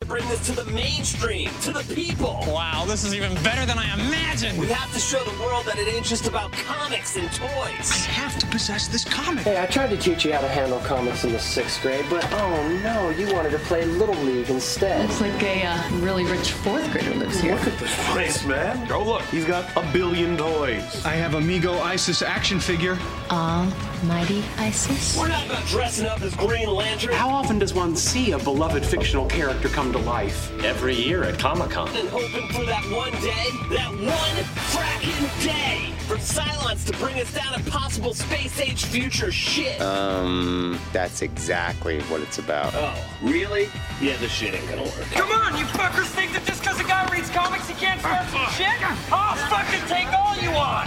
bring this to the mainstream, to the people. Wow, this is even better than I imagined. We have to show the world that it ain't just about comics and toys. I have to possess this comic. Hey, I tried to teach you how to handle comics in the 6th grade, but oh no, you wanted to play Little League instead. Looks like a really rich 4th grader lives here. Look at this place, man. Oh, look, he's got a billion toys. I have Amigo Isis action figure. Almighty Isis? We're not about dressing up as Green Lantern. How often does one see a beloved fictional character come to life? Every year at Comic-Con. And hoping for that one day, that one fracking day, for Cylons to bring us down impossible space-age future shit. That's exactly what it's about. Oh, really? Yeah, this shit ain't gonna work. Come on, you fuckers think that just because a guy reads comics he can't start some shit? I'll fucking take all you want!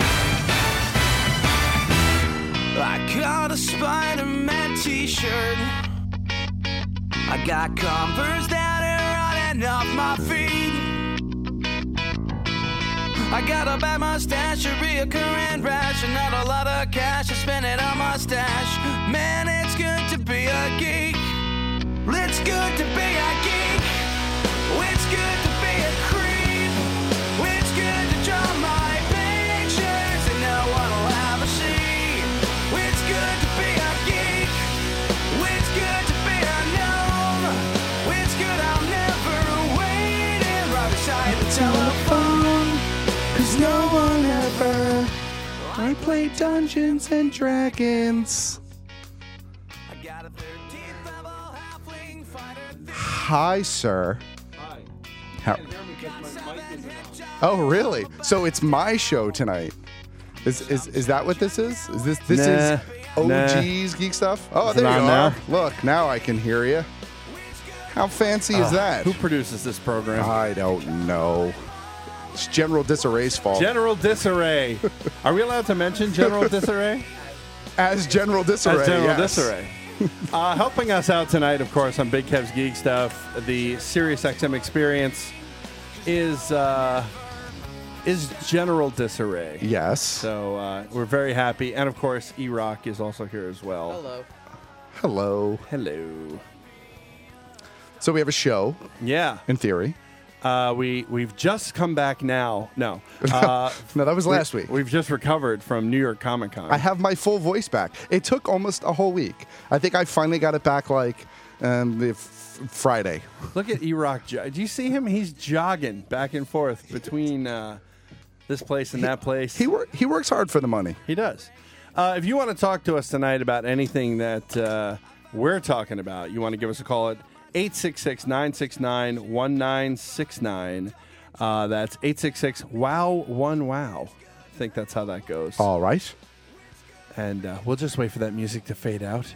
I got a Spider-Man t-shirt. I got Converse that are running off my feet. I got a bad mustache, a reoccurring rash, and not a lot of cash to spend it on my stash. Man, it's good to be a geek. It's good to be a geek. It's good to be a creep. It's good to draw my pictures and no one will ever see. It's good to be a geek. It's good to be a gnome. It's good I'll never wait right beside the telephone. 'Cause no one ever. I play Dungeons and Dragons. Hi, sir. Hi. How? Can't hear me 'cause my mic isn't on. Oh, really? So it's my show tonight. Is that what this is? Is this Nah, is OG's Geek Stuff? Oh, Is it there you on are. now? Look, now I can hear you. How fancy is that? Who produces this program? I don't know. It's General Disarray's fault. General Disarray. Are we allowed to mention General Disarray? As General Disarray, As General yes. Disarray. Helping us out tonight, of course, on Big Kev's Geek Stuff, the SiriusXM experience is General Disarray. Yes. So we're very happy. And, of course, E-Rock is also here as well. Hello. Hello. Hello. So we have a show. Yeah. In theory. We've just come back now. No. No, that was last week. We've just recovered from New York Comic Con. I have my full voice back. It took almost a whole week. I think I finally got it back like Friday. Look at E-Rock. Do you see him? He's jogging back and forth between this place and that place. He works hard for the money. He does. If you want to talk to us tonight about anything that we're talking about, you want to give us a call at 866-969-1969. That's 866-WOW1WOW. I think that's how that goes. All right. And we'll just wait for that music to fade out.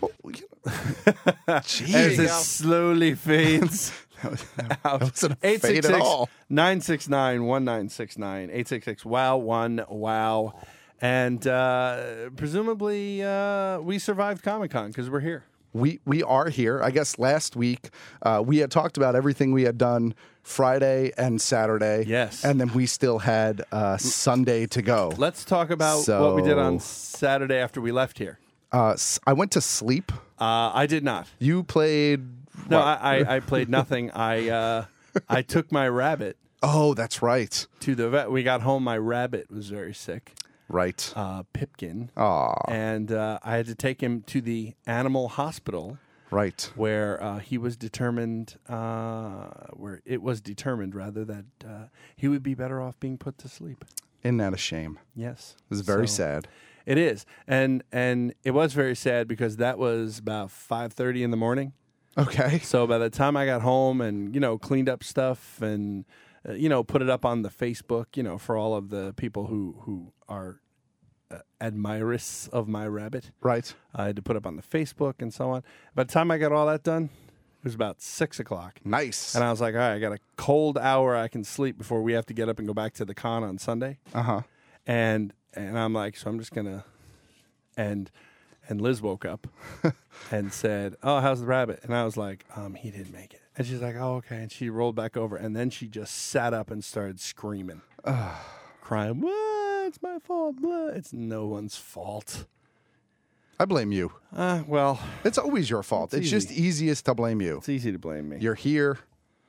Jeez. As it slowly fades out. That wasn't a fade at all. 969-1969. 866-WOW1WOW. And presumably we survived Comic-Con because we're here. We are here. I guess last week we had talked about everything we had done Friday and Saturday. Yes. And then we still had Sunday to go. Let's talk about what we did on Saturday after we left here. I went to sleep. I did not. You played... No, what? I played nothing. I took my rabbit. Oh, that's right. To the vet. We got home. My rabbit was very sick. Right. Pipkin. Aw. And I had to take him to the animal hospital. Right. Where he was determined, where it was determined, rather, that he would be better off being put to sleep. Isn't that a shame? Yes. It was very sad. It is. And it was very sad because that was about 5:30 in the morning. Okay. So by the time I got home and, cleaned up stuff and, put it up on the Facebook, for all of the people who are admirers of my rabbit. Right. I had to put up on the Facebook and so on. By the time I got all that done, it was about 6 o'clock. Nice. And I was like, all right, I got a cold hour I can sleep before we have to get up and go back to the con on Sunday. Uh-huh. And I'm like, so I'm just going to... And Liz woke up and said, oh, how's the rabbit? And I was like, he didn't make it. And she's like, oh, okay. And she rolled back over. And then she just sat up and started screaming. Crying, what? It's my fault. What? It's no one's fault. I blame you. Well. It's always your fault. It's just easiest to blame you. It's easy to blame me. You're here.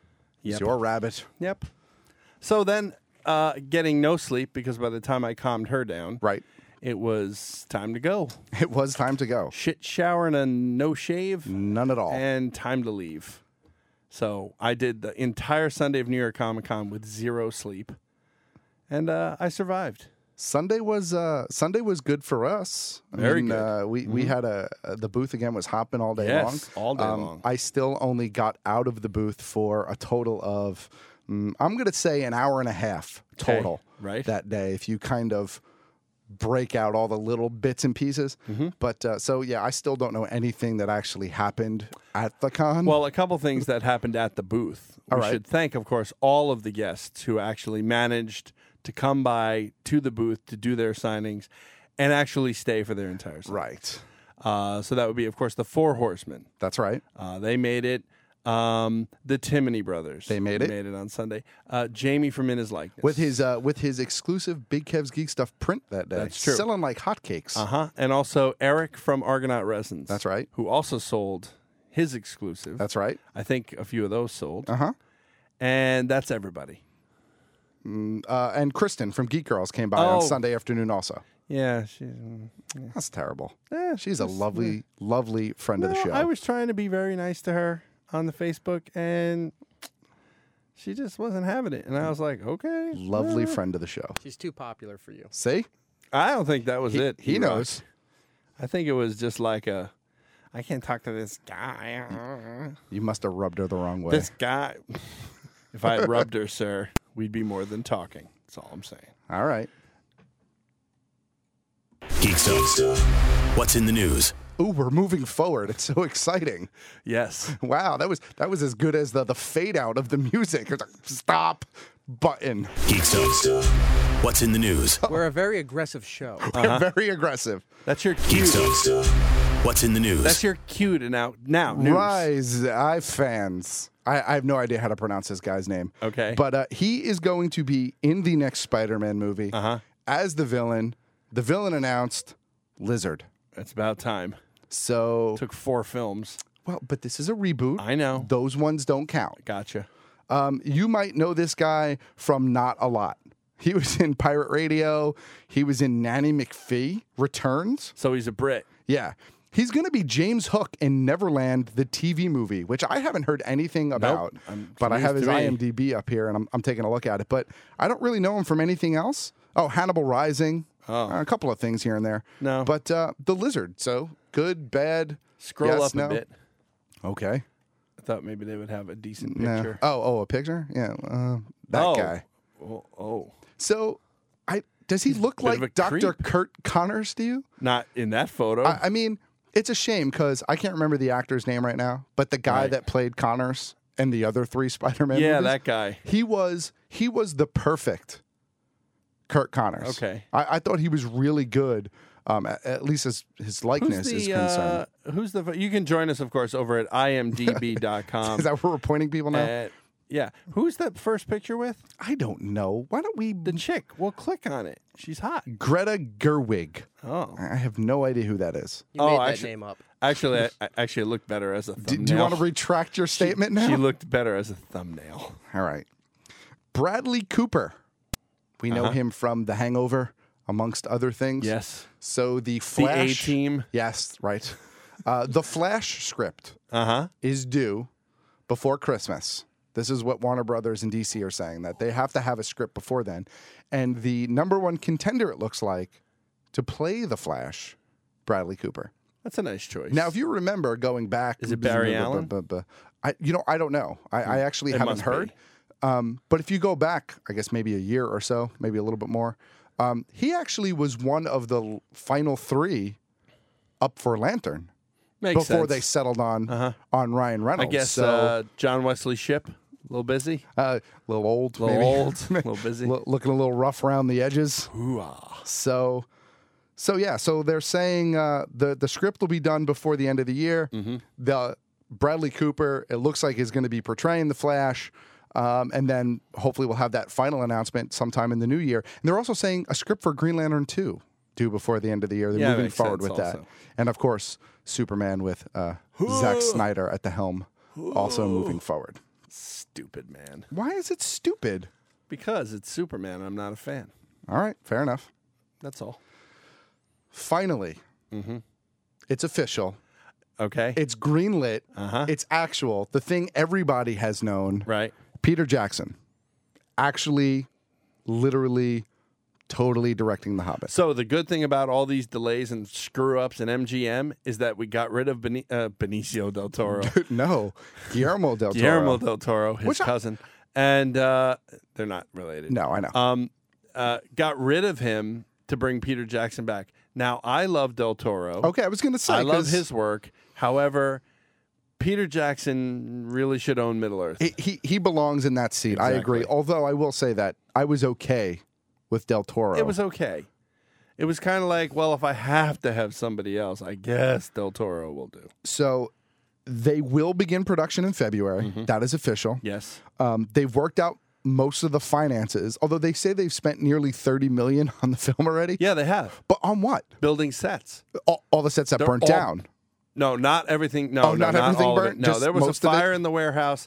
He's your rabbit. Yep. So then, getting no sleep because by the time I calmed her down, right, it was time to go. It was time to go. Shit shower and a no shave. None at all. And time to leave. So I did the entire Sunday of New York Comic Con with 0 sleep. And I survived. Sunday was good for us. Very good. We had the booth again was hopping all day long. Yes, all day long. I still only got out of the booth for a total of I'm going to say an hour and a half total that day. If you kind of break out all the little bits and pieces, but so yeah, I still don't know anything that actually happened at the con. Well, a couple things that happened at the booth. We should thank, of course, all of the guests who actually managed to come by to the booth to do their signings and actually stay for their entire signing. Right. So that would be, of course, the Four Horsemen. That's right. They made it. The Timoney brothers. They made it. Made it on Sunday. Jamie from In His Likeness. With his exclusive Big Kev's Geek Stuff print that day. That's true. Selling like hotcakes. And also Eric from Argonaut Resins. That's right. Who also sold his exclusive. That's right. I think a few of those sold. And that's everybody. And Kristen from Geek Girls came by on Sunday afternoon also. Yeah, that's terrible. Yeah, she's a lovely, lovely friend of the show. I was trying to be very nice to her on the Facebook, and she just wasn't having it. And I was like, okay. Lovely friend of the show. She's too popular for you. See? I don't think that was it. He knows. I think it was just like I can't talk to this guy. You must have rubbed her the wrong way. This guy. If I had rubbed her, sir, we'd be more than talking. That's all I'm saying. All right. Geek Stuff. What's in the news? Ooh, we're moving forward. It's so exciting. Yes. Wow, that was as good as the fade out of the music. It's like, stop button. Geek Stuff. What's in the news? We're a very aggressive show. We're very aggressive. That's your cue. Geek Stuff. What's in the news? That's your cue to now news. Rise, fans. I have no idea how to pronounce this guy's name. Okay. But he is going to be in the next Spider-Man movie as the villain. The villain announced Lizard. It's about time. So took 4 films. Well, but this is a reboot. I know. Those ones don't count. Gotcha. You might know this guy from Not a Lot. He was in Pirate Radio. He was in Nanny McPhee Returns. So he's a Brit. Yeah. He's going to be James Hook in Neverland, the TV movie, which I haven't heard anything about. But I have his IMDb up here, and I'm taking a look at it. But I don't really know him from anything else. Oh, Hannibal Rising. A couple of things here and there. No. But The Lizard. So good, bad. Scroll yes, up a bit. Okay. I thought maybe they would have a decent picture. Oh, a picture? Yeah. That guy. Oh. So, does he look like Dr. Kurt Connors to you? Not in that photo. I mean, it's a shame because I can't remember the actor's name right now, but the guy that played Connors and the other 3 Spider-Man movies, that guy. He was the perfect Kurt Connors. Okay. I thought he was really good, at least as his likeness is concerned. You can join us, of course, over at imdb.com. Is that where we're pointing people now? Yeah. Who's that first picture with? I don't know. Why don't we... The chick. We'll click on it. She's hot. Greta Gerwig. Oh. I have no idea who that is. You made that name up. Actually, it looked better as a thumbnail. Do you want to retract your statement now? She looked better as a thumbnail. All right. Bradley Cooper. We know him from The Hangover, amongst other things. Yes. So the Flash... The A-Team. Yes, right. The Flash script is due before Christmas. This is what Warner Brothers and DC are saying, that they have to have a script before then. And the number one contender, it looks like, to play the Flash, Bradley Cooper. That's a nice choice. Now, if you remember going back... Is it Barry Allen? I don't know. I actually haven't heard. But if you go back, I guess maybe a year or so, maybe a little bit more, he actually was one of the final 3 up for Lantern. Makes before sense. they settled on Ryan Reynolds. I guess so, John Wesley Shipp, a little busy. A little old. A little old. A little busy. Looking a little rough around the edges. Hoo-ah. So they're saying the script will be done before the end of the year. The Bradley Cooper, it looks like, is going to be portraying the Flash. And then hopefully we'll have that final announcement sometime in the new year. And they're also saying a script for Green Lantern 2 due before the end of the year. They're moving forward with that. And of course, Superman with Zack Snyder at the helm also moving forward. Stupid, man. Why is it stupid? Because it's Superman. I'm not a fan. All right, fair enough. That's all. Finally, it's official. Okay. It's greenlit. It's actual. The thing everybody has known. Right. Peter Jackson. Actually, literally, totally directing The Hobbit. So the good thing about all these delays and screw-ups in MGM is that we got rid of Benicio del Toro. No, Guillermo del Toro. Guillermo del Toro, his cousin. And they're not related. No, I know. Got rid of him to bring Peter Jackson back. Now, I love Del Toro. Okay, I was going to say. I love his work. However, Peter Jackson really should own Middle-earth. He belongs in that seat. Exactly. I agree. Although I will say that I was okay with Del Toro. It was okay. It was kind of like, well, if I have to have somebody else, I guess Del Toro will do. So they will begin production in February. That is official. Yes. They've worked out most of the finances, although they say they've spent nearly $30 million on the film already. Yeah, they have. But on what? Building sets. All the sets that burnt down. No, not everything. No, not everything all of burnt? it. No, Just there was a most of it? fire in the warehouse.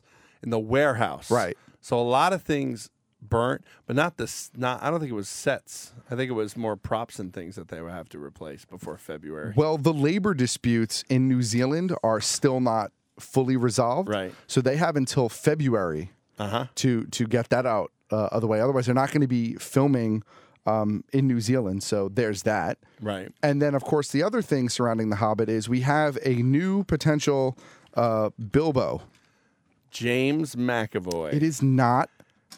Right. So a lot of things burnt, but not this. I don't think it was sets. I think it was more props and things that they would have to replace before February. Well, the labor disputes in New Zealand are still not fully resolved. Right. So they have until February to get that out of the way. Otherwise, they're not going to be filming in New Zealand. So there's that. Right. And then, of course, the other thing surrounding The Hobbit is we have a new potential Bilbo. James McAvoy. It is not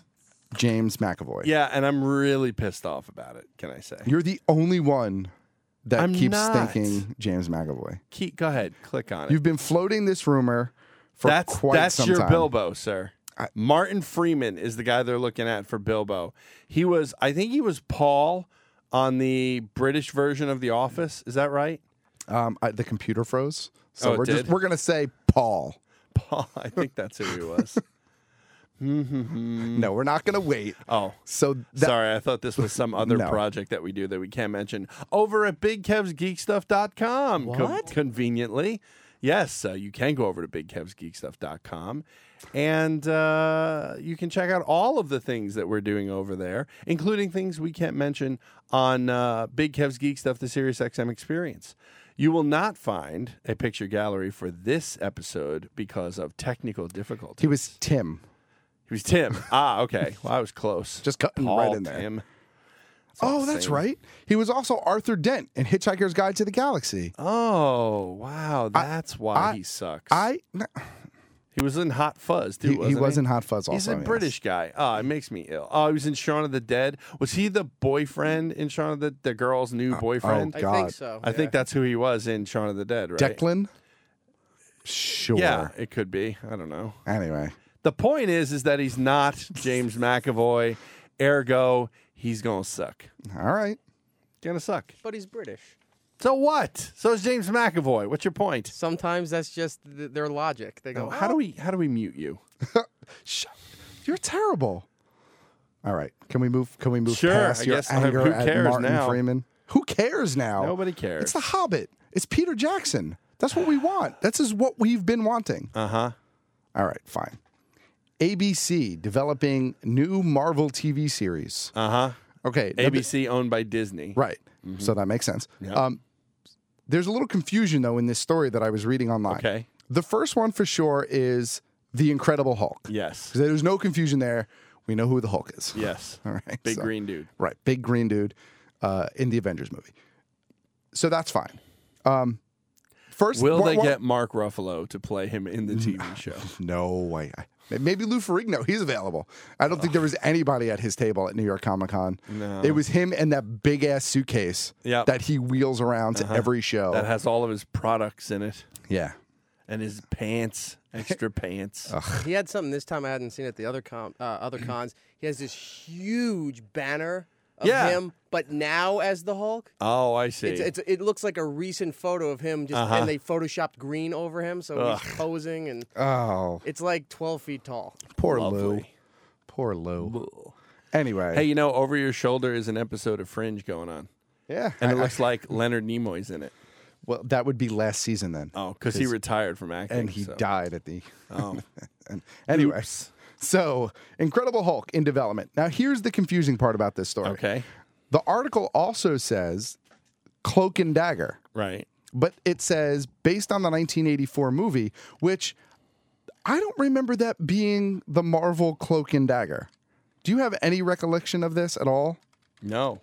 James McAvoy. Yeah, and I'm really pissed off about it, can I say? You're the only one that I'm keeps not. thinking James McAvoy. Go ahead, click on it. You've been floating this rumor for quite some your time. Bilbo, sir. Martin Freeman is the guy they're looking at for Bilbo. I think he was Paul on the British version of The Office. Is that right? The computer froze, so it we're did? going to say Paul. Paul, I think that's who he was. No, we're not going to wait. Oh, so sorry. I thought this was some other No. project that we do that we can't mention over at BigKevsGeekStuff.com. What? Conveniently, yes, you can go over to BigKevsGeekStuff.com and you can check out all of the things that we're doing over there, including things we can't mention on Big Kev's Geek Stuff, the SiriusXM experience. You will not find a picture gallery for this episode because of technical difficulties. He was Tim. He was Tim. Okay. Well, I was close. Just cutting Paul, right in there. Tim. It's all Oh, the that's same. right. He was also Arthur Dent in Hitchhiker's Guide to the Galaxy. Oh, wow. That's why he sucks. He was in Hot Fuzz, too, He wasn't he? was in Hot Fuzz also. He's a yes. British guy. Oh, it makes me ill. Oh, he was in Shaun of the Dead. Was he the boyfriend in Shaun of the girl's new boyfriend? oh, God. I think so. I think that's who he was in Shaun of the Dead, right? Declan? Sure. Yeah, it could be. I don't know. Anyway. The point is that he's not James McAvoy. Ergo, he's going to suck. All right. Going to suck. But he's British. So what? So is James McAvoy. What's your point? Sometimes that's just their logic. They go, How do we mute you? You're terrible. All right. Can we move Sure, past I your guess, anger who at cares Martin now? Freeman? Who cares now? Nobody cares. It's The Hobbit. It's Peter Jackson. That's what we want. That's just what we've been wanting. Uh-huh. All right, fine. ABC developing new Marvel TV series. Uh-huh. Okay. ABC owned by Disney. Right. So that makes sense. Yep. There's a little confusion, though, in this story that I was reading online. Okay. The first one for sure is The Incredible Hulk. Yes. Because there's no confusion there. We know who the Hulk is. Yes. All right. Big green dude. Right. Big green dude in the Avengers movie. So that's fine. First, Will they get Mark Ruffalo to play him in the TV show? No way. Maybe Lou Ferrigno. He's available. I don't think there was anybody at his table at New York Comic Con. No. It was him and that big ass suitcase that he wheels around to every show. That has all of his products in it. Yeah. And his pants, extra pants. He had something this time I hadn't seen at the other cons. He has this huge banner of him, but now as the Hulk. Oh, I see. It looks like a recent photo of him, and they photoshopped green over him, so he's posing, and it's like 12 feet tall. Poor Lovely. Lou. Poor Lou. Anyway. Hey, over your shoulder is an episode of Fringe going on. Yeah. And it looks like Leonard Nimoy's in it. Well, that would be last season then. Oh, because he retired from acting. And he died at the. Oh. Anyway, so Incredible Hulk in development. Now, here's the confusing part about this story. Okay. The article also says Cloak and Dagger. Right. But it says based on the 1984 movie, which I don't remember that being the Marvel Cloak and Dagger. Do you have any recollection of this at all? No.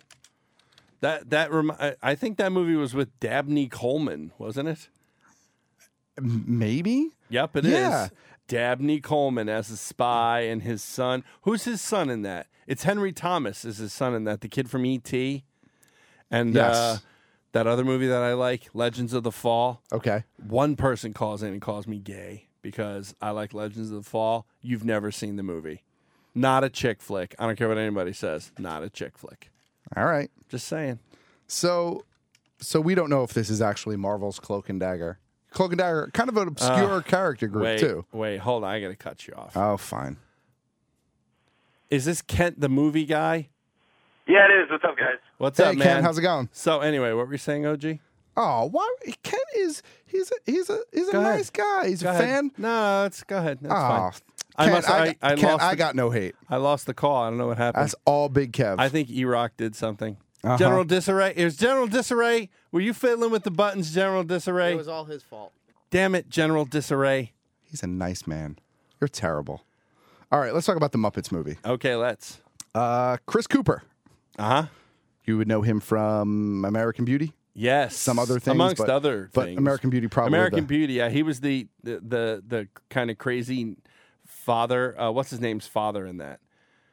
I think that movie was with Dabney Coleman, wasn't it? Maybe. Yep, it is. Dabney Coleman as a spy and his son. Who's his son in that? It's Henry Thomas is his son in that, the kid from E.T. And Yes. that other movie that I like, Legends of the Fall. Okay. One person calls in and calls me gay because I like Legends of the Fall. You've never seen the movie. Not a chick flick. I don't care what anybody says. Not a chick flick. All right. Just saying. So we don't know if this is actually Marvel's Cloak and Dagger. Cloak and Dagger, kind of an obscure character group, too. Wait, hold on. I got to cut you off. Oh, fine. Is this Kent, the movie guy? Yeah, it is. What's up, guys? What's Hey, up, man? Kent, how's it going? So anyway, what were you saying, OG? Oh, why? Kent is he's a Go ahead. nice guy. He's Go a ahead. fan. No, go ahead. That's fine. Kent, I got no hate. I lost the call. I don't know what happened. That's all Big Kev. I think E-Rock did something. Uh-huh. General Disarray. It was General Disarray. Were you fiddling with the buttons, General Disarray? It was all his fault. Damn it, General Disarray. He's a nice man. You're terrible. All right, let's talk about the Muppets movie. Okay, let's. Chris Cooper. Uh-huh. You would know him from American Beauty. Yes. Some other things. Amongst but, other but things. American Beauty probably. American Beauty, yeah. He was the kind of crazy father. What's his name's father in that?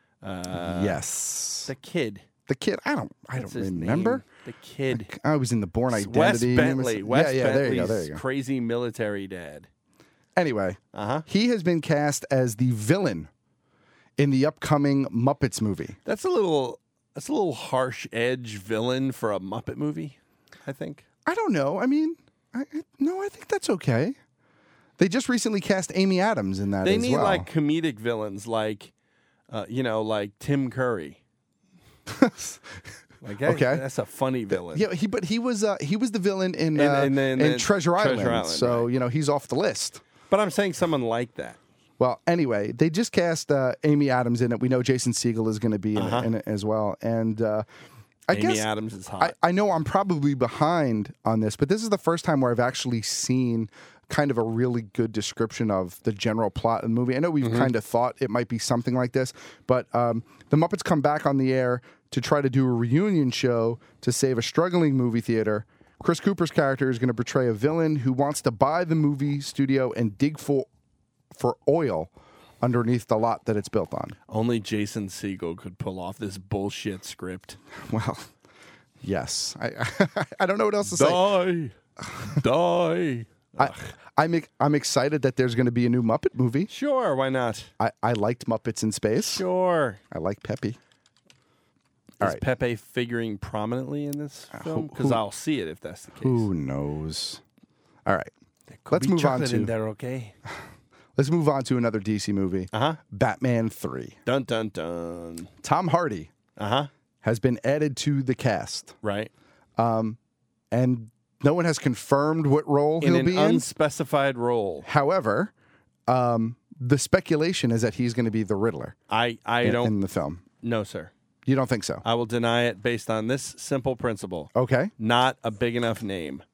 Yes. The kid. The kid. I don't What's his remember. name? The kid. I was in the Born Identity. Wes Bentley. Wes yeah, there you go. Bentley's There you go. crazy military dad. Anyway, Uh-huh. he has been cast as the villain in the upcoming Muppets movie. That's a little harsh edge villain for a Muppet movie, I think. I don't know. I mean, I think that's okay. They just recently cast Amy Adams in that They as need well. like comedic villains like like Tim Curry. Okay. That's a funny villain. Yeah, he was the villain in in Treasure Island. Treasure Island, So he's off the list. But I'm saying someone like that. Well, anyway, they just cast Amy Adams in it. We know Jason Segel is going to be in it as well. And I Amy guess Adams is hot. I know I'm probably behind on this, but this is the first time where I've actually seen kind of a really good description of the general plot of the movie. I know we've kind of thought it might be something like this, but the Muppets come back on the air to try to do a reunion show to save a struggling movie theater. Chris Cooper's character is going to portray a villain who wants to buy the movie studio and dig for oil underneath the lot that it's built on. Only Jason Segel could pull off this bullshit script. Well, yes. I don't know what else to say. Die. I'm excited that there's going to be a new Muppet movie. Sure, why not? I liked Muppets in Space. Sure. I like Pepe. Is Pepe figuring prominently in this film? Because I'll see it if that's the case. Who knows? All right. Let's move on to in there, okay? Let's move on to another DC movie. Batman 3. Dun dun dun. Tom Hardy. Has been added to the cast. Right. And no one has confirmed what role In he'll an be in. unspecified role. However, the speculation is that he's going to be the Riddler. I don't in the film. No, sir. You don't think so? I will deny it based on this simple principle. Okay. Not a big enough name.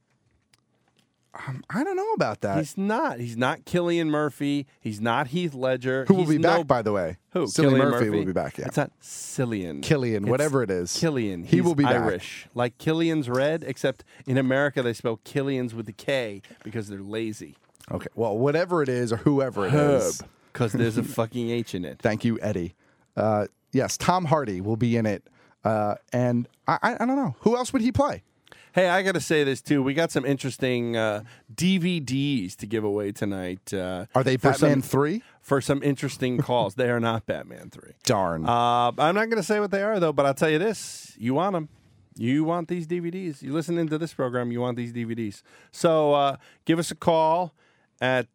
I don't know about that. He's not. He's not Cillian Murphy. He's not Heath Ledger. Who will be back, by the way? Who? Cillian Cillian Murphy will be back, yeah. It's not Cillian. Killian, It's whatever it is. Killian. He will be back. Irish. Like Killian's Red, except in America they spell Killian's with a K because they're lazy. Okay. Well, whatever it is or whoever it is. Because there's a fucking H in it. Thank you, Eddie. Yes, Tom Hardy will be in it. And I don't know. Who else would he play? Hey, I got to say this too. We got some interesting DVDs to give away tonight. Are they Batman 3? For some interesting calls. They are not Batman 3. Darn. I'm not going to say what they are, though, but I'll tell you this. You want them. You want these DVDs. You listening to this program, you want these DVDs. So give us a call at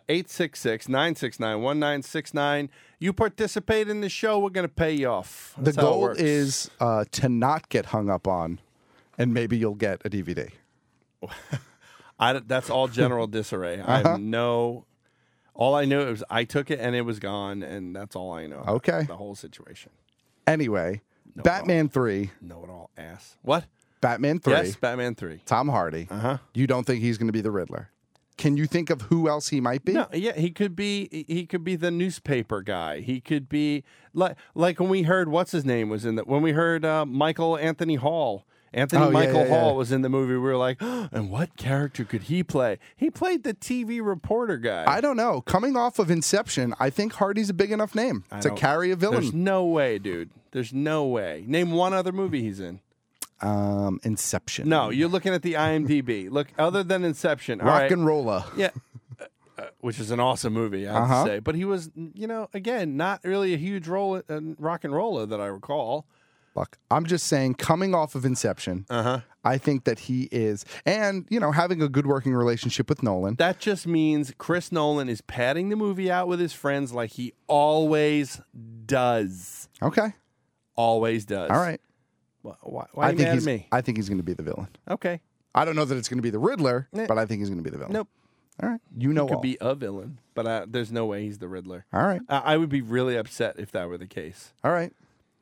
866-969-1969. You participate in the show, we're going to pay you off. That's the how it goal works. is to not get hung up on, and maybe you'll get a DVD. That's all general disarray. I have no. All I knew was I took it and it was gone, and that's all I know. Okay. The whole situation. Anyway, Batman 3. Know-it-all ass. What? Batman 3. Yes, Batman 3. Tom Hardy. You don't think he's going to be the Riddler? Can you think of who else he might be? No, yeah, he could be. He could be the newspaper guy. He could be like when we heard what's his name was in the when we heard Michael Anthony Hall. Michael Hall was in the movie. We were like, oh, and what character could he play? He played the TV reporter guy. I don't know. Coming off of Inception, I think Hardy's a big enough name to carry a villain. There's no way, dude. There's no way. Name one other movie he's in. Inception. No, you're looking at the IMDb. Look, other than Inception, Rock and Rolla. Yeah, which is an awesome movie, I have to say. But he was, again, not really a huge role in Rock and Rolla that I recall. Look, I'm just saying, coming off of Inception, I think that he is, and having a good working relationship with Nolan. That just means Chris Nolan is padding the movie out with his friends like he always does. Okay, always does. All right. Why are you mad at me? I think he's going to be the villain. Okay. I don't know that it's going to be the Riddler, but I think he's going to be the villain. Nope. All right. He could be a villain, but there's no way he's the Riddler. All right. I would be really upset if that were the case. All right.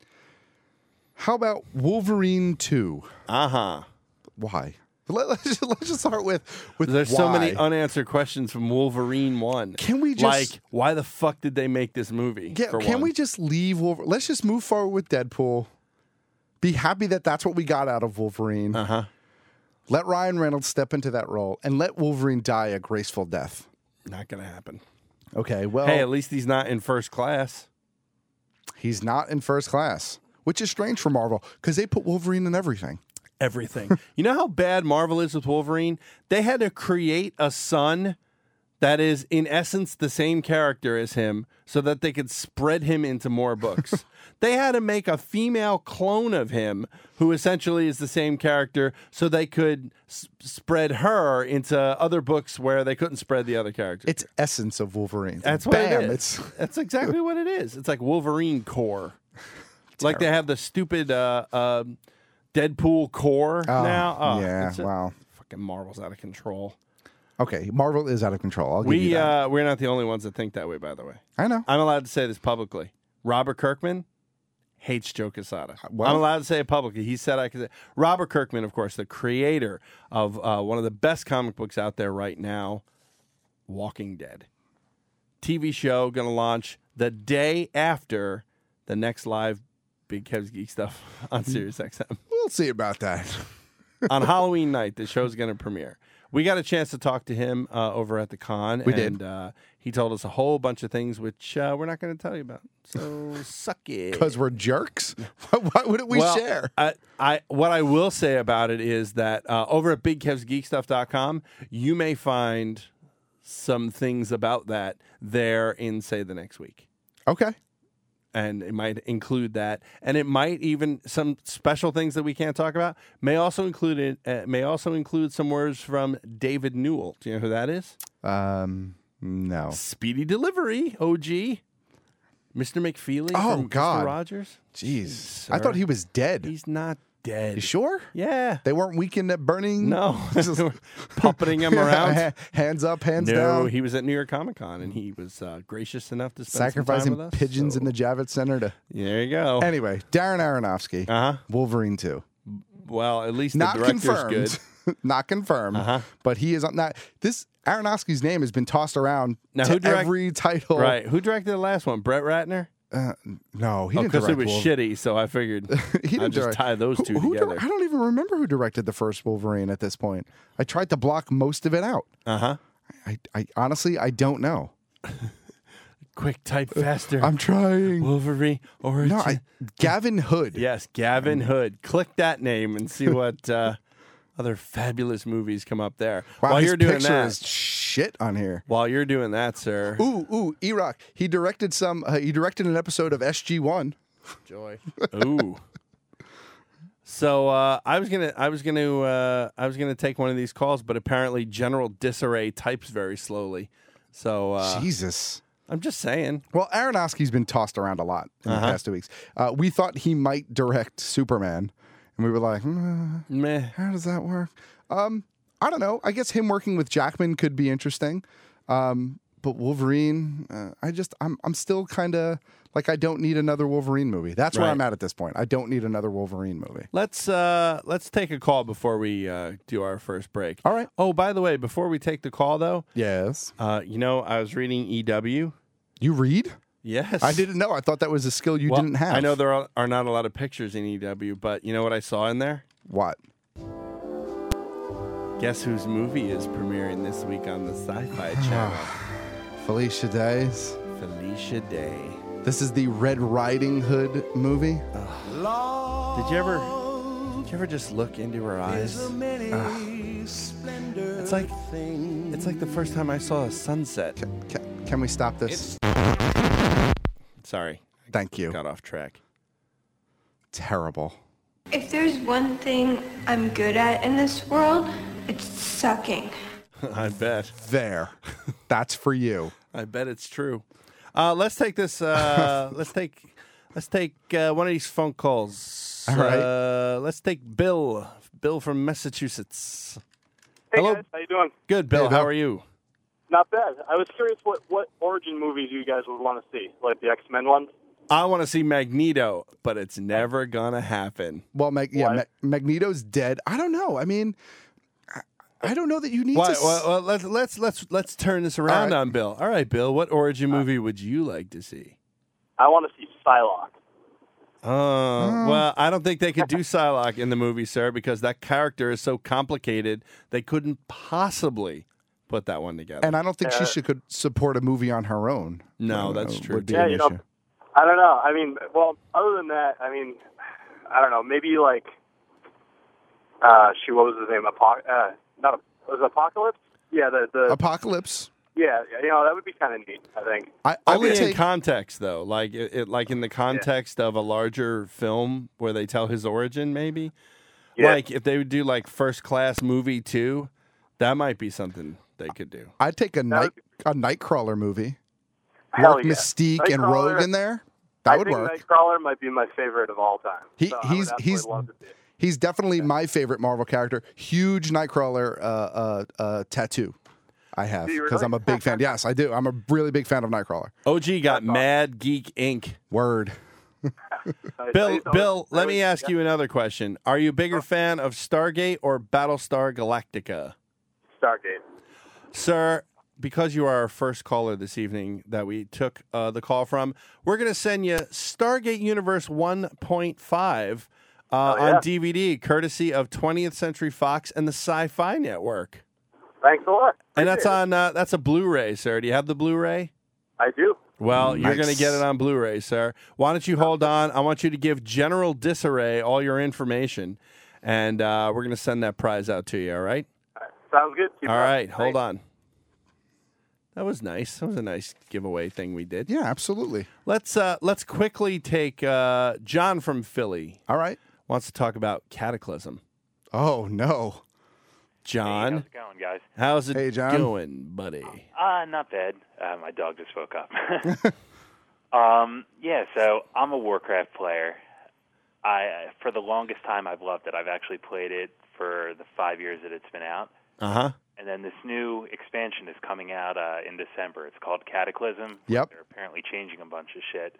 How about Wolverine 2? Why? Let's just start with There's why. so many unanswered questions from Wolverine 1. Can we just why the fuck did they make this movie? Yeah, can we just leave Wolverine? Let's just move forward with Deadpool. Be happy that that's what we got out of Wolverine. Let Ryan Reynolds step into that role and let Wolverine die a graceful death. Not going to happen. Okay, well, hey, at least he's not in first class. He's not in first class, which is strange for Marvel because they put Wolverine in everything. Everything. You know how bad Marvel is with Wolverine? They had to create a son that is, in essence, the same character as him so that they could spread him into more books. They had to make a female clone of him who essentially is the same character so they could spread her into other books where they couldn't spread the other characters. It's essence of Wolverine. That's what it is. That's exactly what it is. It's like Wolverine core. It's like they have the stupid Deadpool core now. Oh, yeah, wow. Fucking Marvel's out of control. Okay, Marvel is out of control. I'll give you that. We're not the only ones that think that way, by the way. I know. I'm allowed to say this publicly. Robert Kirkman hates Joe Quesada. Well, I'm allowed to say it publicly. He said I could say. Robert Kirkman, of course, the creator of one of the best comic books out there right now, Walking Dead. TV show going to launch the day after the next live Big Kev's Geek Stuff on Sirius XM. We'll see about that. On Halloween night, the show's going to premiere. We got a chance to talk to him over at the con. We did. He told us a whole bunch of things, which we're not going to tell you about. So suck it. Because we're jerks? Why wouldn't we share? What I will say about it is that over at BigKevsGeekStuff.com, you may find some things about that there in, say, the next week. Okay. And it might include that, and it might even some special things that we can't talk about. May also include some words from David Newell. Do you know who that is? No. Speedy Delivery, OG, Mr. McFeely. Oh from God, Mr. Rogers. Jeez, I thought he was dead. He's not dead. You sure? Yeah. They weren't weekend at burning. No, puppeting him around. Hands up, hands no, down. No, he was at New York Comic Con, and he was gracious enough to spend sacrificing some time with us, pigeons in the Javits Center. There you go. Anyway, Darren Aronofsky, Wolverine 2. Well, at least not the director's confirmed. Good. Not confirmed. But he is not. This Aronofsky's name has been tossed around to every title. Right. Who directed the last one? Brett Ratner? No, he didn't direct. Because it was shitty, so I figured I'd just tie those two together. I don't even remember who directed the first Wolverine at this point. I tried to block most of it out. I honestly, I don't know. Quick, type faster. I'm trying. Wolverine or Gavin Hood. Yes, Gavin Hood. Click that name and see what other fabulous movies come up there. Wow, While his you're doing picture that, is shit on here. While you're doing that, sir. Ooh, E-Rock. He directed some. He directed an episode of SG-1. Joy. Ooh. So I was gonna take one of these calls, but apparently General Disarray types very slowly. So Jesus. I'm just saying. Well, Aronofsky's been tossed around a lot in the past 2 weeks. We thought he might direct Superman, and we were like, meh. How does that work? I don't know. I guess him working with Jackman could be interesting. But Wolverine, I'm still kind of like I don't need another Wolverine movie. That's where Right. I'm at this point. I don't need another Wolverine movie. Let's take a call before we do our first break. All right. Oh, by the way, before we take the call though, Yes. I was reading EW. You read? Yes. I didn't know. I thought that was a skill you didn't have. I know there are not a lot of pictures in EW, but you know what I saw in there? What? Guess whose movie is premiering this week on the Sci-Fi Channel? Felicia Days. Felicia Day. This is the Red Riding Hood movie. Did you ever just look into her eyes? It's like the first time I saw a sunset. Can we stop this? Sorry. Thank you. Got off track. Terrible. If there's one thing I'm good at in this world, it's sucking. I bet. There. That's for you. I bet it's true. Let's take this. Let's take one of these phone calls. All right. Let's take Bill. Bill from Massachusetts. Hey Hello. guys, how you doing? Good, Bill. Hey, Bill. How are you? Not bad. I was curious what origin movies you guys would want to see, like the X-Men ones. I want to see Magneto, but it's never gonna happen. Well, Magneto's dead. I don't know. I mean, I don't know that you need Why, to. well, let's turn this around All right. on Bill. All right, Bill. What origin movie would you like to see? I want to see Psylocke. Well, I don't think they could do Psylocke in the movie, sir, because that character is so complicated. They couldn't possibly put that one together. And I don't think she could support a movie on her own. No, that's true. Would be Yeah, an you know, issue. I don't know. I mean, well, other than that, I mean, I don't know. Maybe like, what was his name? Was it Apocalypse? Yeah, the Apocalypse. Yeah, you know, that would be kind of neat, I think. Only in context, though, like like in the context of a larger film where they tell his origin, maybe. Yeah. Like if they would do like First Class movie 2, that might be something they could do. I'd take a Nightcrawler movie. Hell Work yeah. Mystique and Nightcrawler- Rogue in there. That would work. Nightcrawler might be my favorite of all time. So I would absolutely love to see it. He's definitely my favorite Marvel character. Huge Nightcrawler tattoo I have Do you because really? I'm a big fan. Yes, I do. I'm a really big fan of Nightcrawler. OG got Mad Geek Inc. Word. Bill, let me ask you another question. Are you a bigger fan of Stargate or Battlestar Galactica? Stargate. Sir, because you are our first caller this evening that we took the call from, we're going to send you Stargate Universe 1.5 on DVD, courtesy of 20th Century Fox and the Sci-Fi Network. Thanks a lot. And that's Appreciate on that's a Blu-ray, sir. Do you have the Bluray? I do. Well, you're Nice. going to get it on Blu-ray, sir. Why don't you hold on? I want you to give General Disarray all your information, and we're going to send that prize out to you, all right? Sounds good. Keep All it up. right, hold Thanks. on. That was nice. That was a nice giveaway thing we did. Yeah, absolutely. Let's quickly take John from Philly. All right. Wants to talk about Cataclysm. Oh no, John. How's it going, guys? How's it Hey, John. going, buddy? Not bad. My dog just woke up. Yeah, so I'm a Warcraft player. For the longest time, I've loved it. I've actually played it for the 5 years that it's been out. Uh-huh. And then this new expansion is coming out in December. It's called Cataclysm. Yep. They're apparently changing a bunch of shit.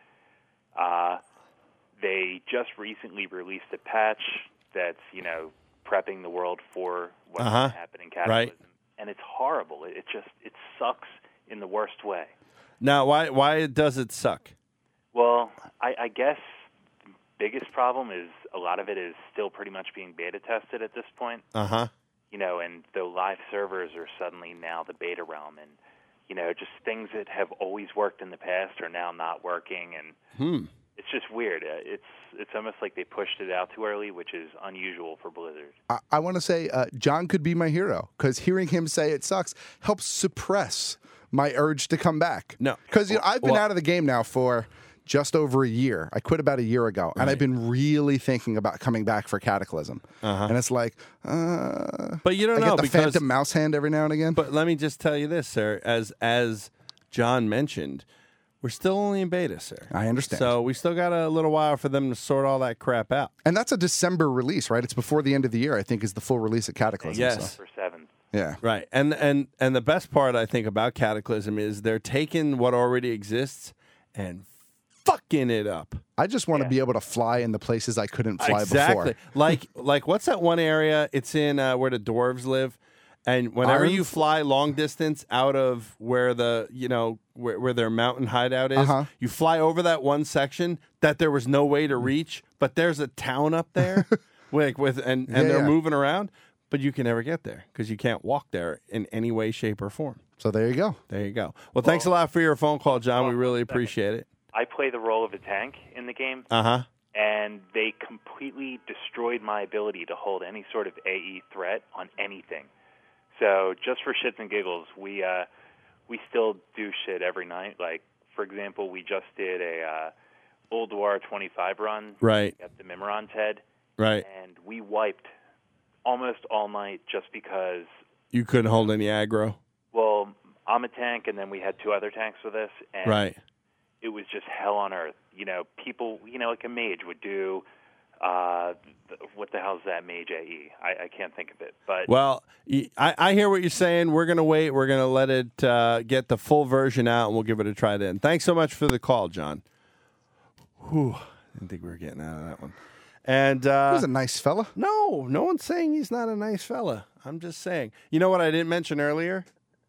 They just recently released a patch that's, prepping the world for what's going to happen in Cataclysm. Right. And it's horrible. It sucks in the worst way. Now, why does it suck? Well, I guess the biggest problem is a lot of it is still pretty much being beta tested at this point. Uh-huh. And the live servers are suddenly now the beta realm, and just things that have always worked in the past are now not working, and it's just weird. It's almost like they pushed it out too early, which is unusual for Blizzard. I want to say John could be my hero because hearing him say it sucks helps suppress my urge to come back. No, because I've been out of the game now for just over a year. I quit about a year ago, and I've been really thinking about coming back for Cataclysm. And it's like, but you don't I know get the because Phantom Mouse hand every now and again. But let me just tell you this, sir. As John mentioned, we're still only in beta, sir. I understand. So we still got a little while for them to sort all that crap out. And that's a December release, right? It's before the end of the year, I think, is the full release of Cataclysm. Yes. So. December 7th. Yeah. Right. And the best part, I think, about Cataclysm is they're taking what already exists and fucking it up. I just want to be able to fly in the places I couldn't fly Exactly. before. Like what's that one area? It's in where the dwarves live. And whenever you fly long distance out of where the where their mountain hideout is, you fly over that one section that there was no way to reach, but there's a town up there, and they're moving around, but you can never get there because you can't walk there in any way, shape, or form. So there you go. There you go. Well, thanks a lot for your phone call, John. We really appreciate it. I play the role of a tank in the game. And they completely destroyed my ability to hold any sort of AE threat on anything. So just for shits and giggles, we still do shit every night. Like, for example, we just did a Old War 25 run at the Mimiron TED. Right. And we wiped almost all night just because... You couldn't hold any aggro? Well, I'm a tank, and then we had two other tanks with us. And it was just hell on earth. People, like a mage would do... what the hell is that mage AE? I can't think of it. But well, I hear what you're saying. We're going to wait. We're going to let it get the full version out, and we'll give it a try then. Thanks so much for the call, John. Whew. I didn't think we were getting out of that one. And he was a nice fella. No one's saying he's not a nice fella. I'm just saying. You know what I didn't mention earlier?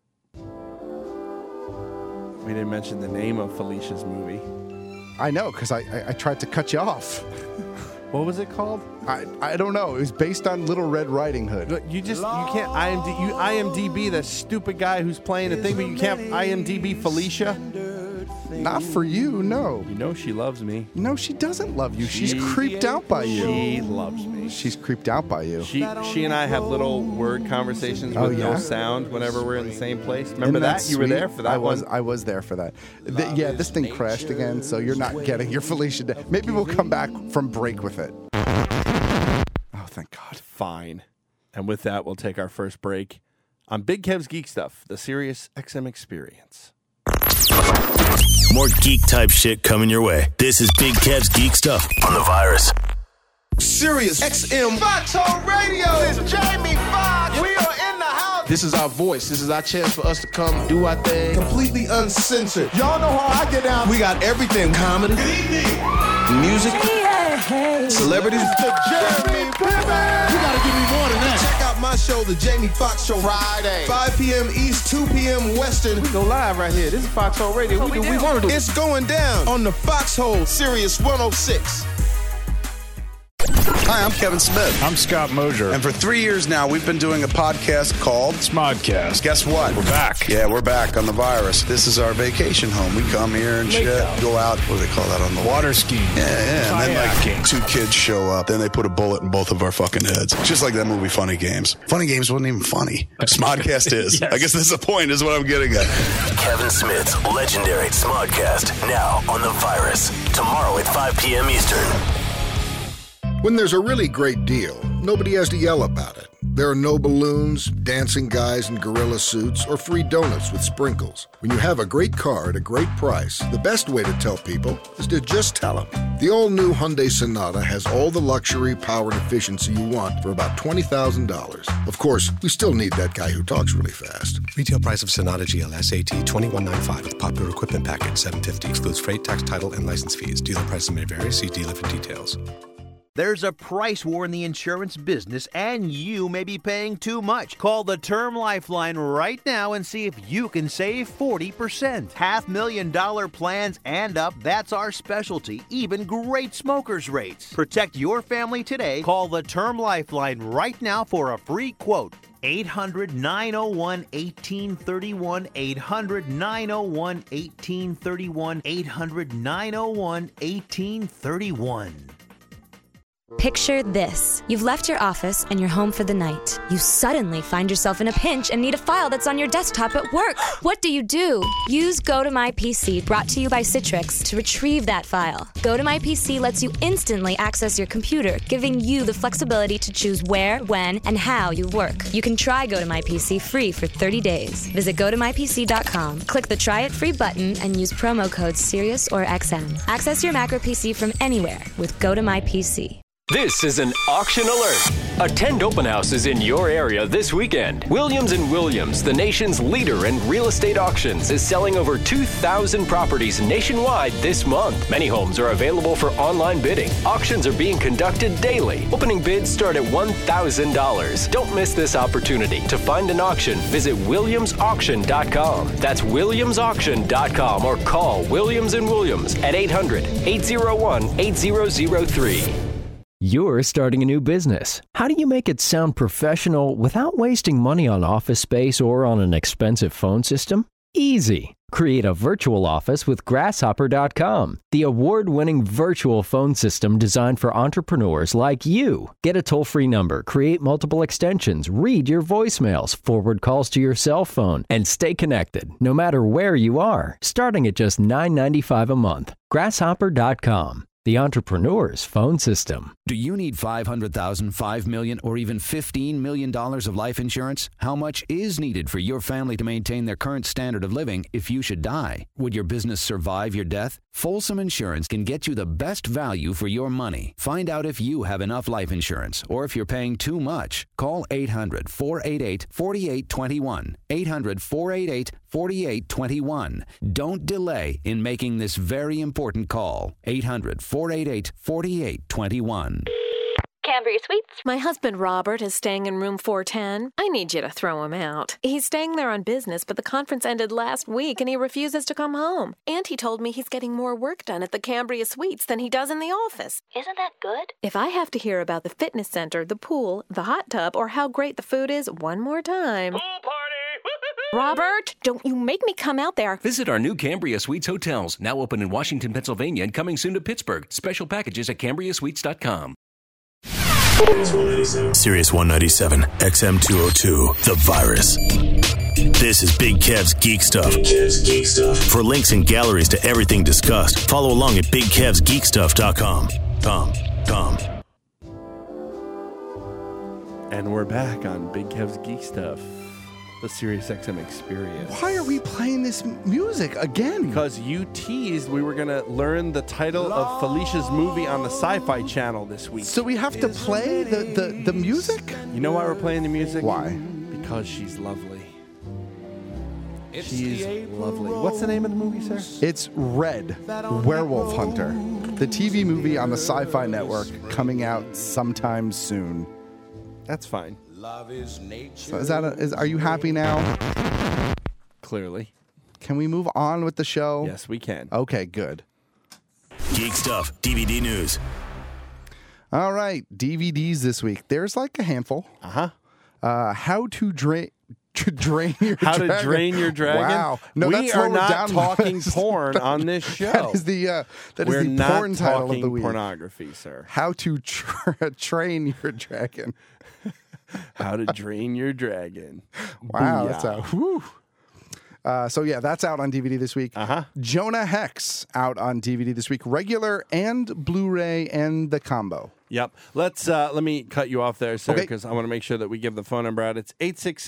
We didn't mention the name of Felicia's movie. I know, because I tried to cut you off. What was it called? I don't know. It was based on Little Red Riding Hood. Look, you can't IMDb the stupid guy who's playing the thing, but you can't IMDb Felicia. Not for you, no. You know she loves me. No, she doesn't love you. She's creeped out by you. She loves me. She's creeped out by you. She and I have little word conversations with no sound whenever we're in the same place. Remember that? You were there for that one? I was there for that. This thing crashed again, so you're not getting your Felicia Day. Maybe we'll come back from break with it. Oh, thank God. Fine. And with that, we'll take our first break on Big Kev's Geek Stuff, the Sirius XM Experience. More geek-type shit coming your way. This is Big Kev's Geek Stuff on the Virus. Sirius XM Foxhole Radio. This is Jamie Foxx. We are in the house. This is our voice. This is our chance for us to come do our thing. Completely uncensored. Y'all know how I get down. We got everything. Comedy. Music. Celebrities. The Jeremy Piven. You gotta give me more than that. Check out my show, The Jamie Foxx Show. Friday. 5 p.m. East, 2 p.m. Western. We go live right here. This is Foxhole Radio. We want to do. It's going down on the Foxhole Sirius 106. Hi, I'm Kevin Smith. I'm Scott Mosier. And for 3 years now, we've been doing a podcast called Smodcast. Guess what? We're back. Yeah, we're back on the Virus. This is our vacation home. We come here and shit. Go out. What do they call that on the water skiing? Yeah. And then like 2 kids show up. Then they put a bullet in both of our fucking heads. Just like that movie Funny Games. Funny Games wasn't even funny. Smodcast is. Yes. I guess that's the point, is what I'm getting at. Kevin Smith's legendary Smodcast, now on the Virus. Tomorrow at 5 p.m. Eastern. When there's a really great deal, nobody has to yell about it. There are no balloons, dancing guys in gorilla suits, or free donuts with sprinkles. When you have a great car at a great price, the best way to tell people is to just tell them. The all-new Hyundai Sonata has all the luxury, power, and efficiency you want for about $20,000. Of course, we still need that guy who talks really fast. Retail price of Sonata GLS AT $21,995 with popular equipment package $750. Excludes freight, tax, title, and license fees. Dealer prices may vary. See dealer for details. There's a price war in the insurance business, and you may be paying too much. Call the Term Lifeline right now and see if you can save 40%. $500,000 plans and up, that's our specialty. Even great smokers' rates. Protect your family today. Call the Term Lifeline right now for a free quote. 800-901-1831, 800-901-1831, 800-901-1831. Picture this. You've left your office and you're home for the night. You suddenly find yourself in a pinch and need a file that's on your desktop at work. What do? Use GoToMyPC, brought to you by Citrix, to retrieve that file. GoToMyPC lets you instantly access your computer, giving you the flexibility to choose where, when, and how you work. You can try GoToMyPC free for 30 days. Visit GoToMyPC.com, click the Try It Free button, and use promo code Sirius or XM. Access your Mac or PC from anywhere with GoToMyPC. This is an auction alert. Attend open houses in your area this weekend. Williams & Williams, the nation's leader in real estate auctions, is selling over 2,000 properties nationwide this month. Many homes are available for online bidding. Auctions are being conducted daily. Opening bids start at $1,000. Don't miss this opportunity. To find an auction, visit WilliamsAuction.com. That's WilliamsAuction.com or call Williams & Williams at 800-801-8003. You're starting a new business. How do you make it sound professional without wasting money on office space or on an expensive phone system? Easy. Create a virtual office with Grasshopper.com, the award-winning virtual phone system designed for entrepreneurs like you. Get a toll-free number, create multiple extensions, read your voicemails, forward calls to your cell phone, and stay connected no matter where you are, starting at just $9.95 a month. Grasshopper.com. The entrepreneur's phone system. Do you need $500,000, $5 million, or even $15 million of life insurance? How much is needed for your family to maintain their current standard of living if you should die? Would your business survive your death? Folsom Insurance can get you the best value for your money. Find out if you have enough life insurance or if you're paying too much. Call 800-488-4821. 800-488-4821. Don't delay in making this very important call. 800-488-4821. Cambria Suites. My husband Robert is staying in room 410. I need you to throw him out. He's staying there on business, but the conference ended last week and he refuses to come home. And he told me he's getting more work done at the Cambria Suites than he does in the office. Isn't that good? If I have to hear about the fitness center, the pool, the hot tub, or how great the food is one more time... Pool party! Robert, don't you make me come out there. Visit our new Cambria Suites hotels, now open in Washington, Pennsylvania, and coming soon to Pittsburgh. Special packages at CambriaSuites.com. Sirius 197, XM 202, The Virus. This is Big Kev's Geek Stuff. For links and galleries to everything discussed, follow along at BigKev'sGeekStuff.com. Tom. And we're back on Big Kev's Geek Stuff, the Sirius XM experience. Why are we playing this music again? Because you teased we were going to learn the title of Felicia's movie on the Sci-Fi Channel this week. So we have to play the music? You know why we're playing the music? Why? Because she's lovely. She's lovely. What's the name of the movie, sir? It's Red, Werewolf Hunter, the TV movie on the Sci-Fi Network, coming out sometime soon. That's fine. So are you happy now? Clearly. Can we move on with the show? Yes, we can. Okay, good. Geek Stuff, DVD news. All right, DVDs this week. There's like a handful. How to drain your How dragon. to drain your dragon? Wow. No, we that's are lower not down talking list. porn on this show. That is the We're not porn title of the talking week. pornography, sir. How to train your dragon. How to drain your dragon. Wow, Booyah. that's out. Whew. So yeah, that's out on DVD this week. Jonah Hex out on DVD this week, regular and Blu-ray and the combo. Yep. Let me cut you off there, sir, Okay. because I want to make sure that we give the phone number out. It's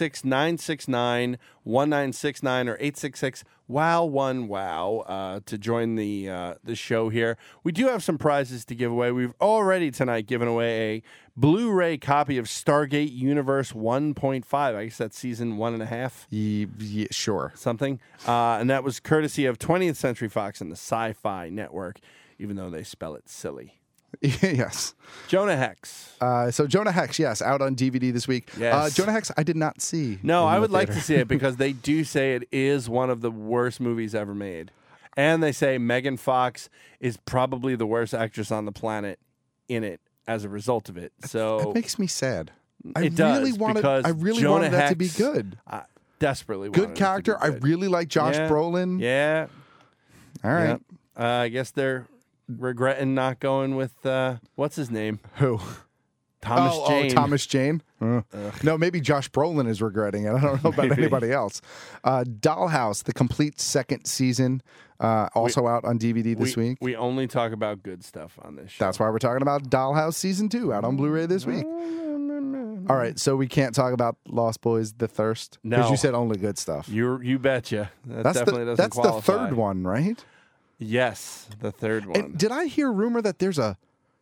866-969-1969 or 866-WOW1WOW to join the show here. We do have some prizes to give away. We've already tonight given away a Blu-ray copy of Stargate Universe 1.5. I guess that's season 1.5. Yeah, sure. Something. And that was courtesy of 20th Century Fox and the Sci-Fi Network, even though they spell it silly. Yes. Jonah Hex. So Jonah Hex, yes, out on DVD this week. Yes. Jonah Hex, I did not see. No, in I the would like theater. to see it because they do say it is one of the worst movies ever made. And they say Megan Fox is probably the worst actress on the planet in it as a result of it. So That makes me sad. I it really does, wanted because I really Jonah wanted that to be Hex, good. Desperately Good wanted it to character. be I good. really like Josh Yeah. Brolin. Yeah. All right. Yep. I guess they're regretting not going with what's his name? Who? Thomas Jane. Oh, Thomas Jane. No, maybe Josh Brolin is regretting it. I don't know about Maybe. anybody else. Dollhouse, the complete second season, also out on DVD this week. We only talk about good stuff on this show. That's why we're talking about Dollhouse Season 2 out on Blu-ray this week. All right, so we can't talk about Lost Boys: The Thirst because No. you said only good stuff. You betcha. That That's definitely doesn't that's qualify. the third one, right? Yes, the third one. And did I hear rumor that there's a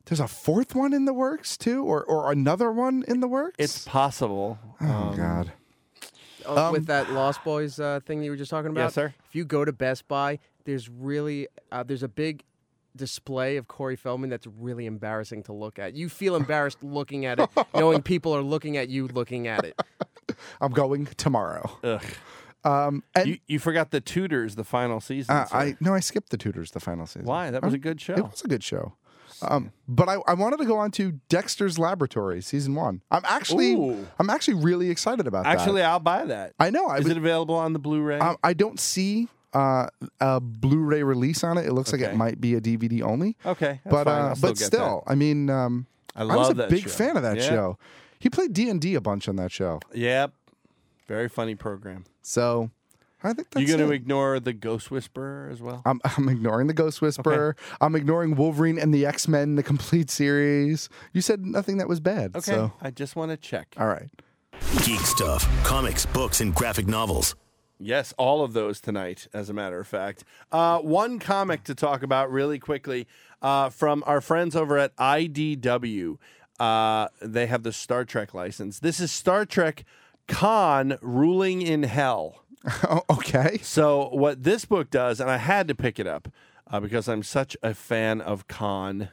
there's a fourth one in the works too, or another one in the works. It's possible. Oh God. With that Lost Boys thing you were just talking about, Yes, sir. If you go to Best Buy, there's really there's a big display of Corey Feldman that's really embarrassing to look at. You feel embarrassed looking at it, knowing people are looking at you looking at it. I'm going tomorrow. Ugh. And you forgot the Tudors, the final season. I skipped the Tudors, the final season. Why? That was a good show. It was a good show. But I wanted to go on to Dexter's Laboratory, season 1. I'm actually really excited about that. Actually, I'll buy that. I know. Is it available on the Blu-ray? I don't see a Blu-ray release on it. It looks like it might be a DVD only. Okay, that's fine. But still, I mean, I was a that big show. fan of that Yeah. show. He played D&D a bunch on that show. Yep. Very funny program. So I think that's You going to it. ignore the Ghost Whisperer as well? I'm ignoring the Ghost Whisperer. Okay. I'm ignoring Wolverine and the X-Men, the complete series. You said nothing that was bad. Okay, So. I just want to check. All right. Geek stuff, comics, books, and graphic novels. Yes, all of those tonight, as a matter of fact. One comic to talk about really quickly from our friends over at IDW. They have the Star Trek license. This is Star Trek Khan Ruling in Hell. Okay. So what this book does, and I had to pick it up because I'm such a fan of Khan.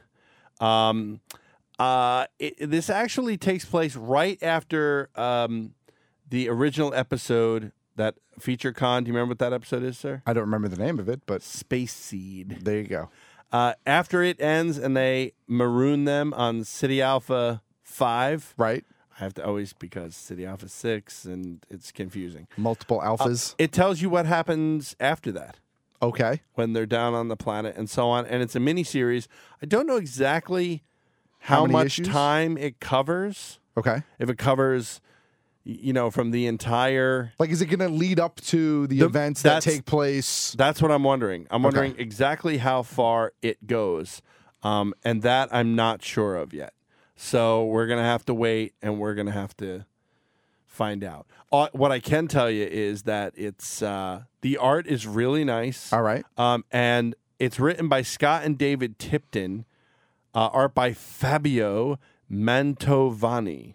This actually takes place right after the original episode that featured Khan. Do you remember what that episode is, sir? I don't remember the name of it, but Space Seed. There you go. After it ends and they maroon them on City Alpha 5. Right. I have to always, because City Alpha 6, and it's confusing. Multiple alphas. It tells you what happens after that. Okay. When they're down on the planet and so on. And it's a mini-series. I don't know exactly how many much issues? time it covers. Okay. If it covers, from the entire... Like, is it going to lead up to the events that take place? That's what I'm wondering. I'm wondering exactly how far it goes. And that I'm not sure of yet. So we're going to have to wait, and we're going to have to find out. What I can tell you is that it's the art is really nice. All right. And it's written by Scott and David Tipton. Art by Fabio Mantovani.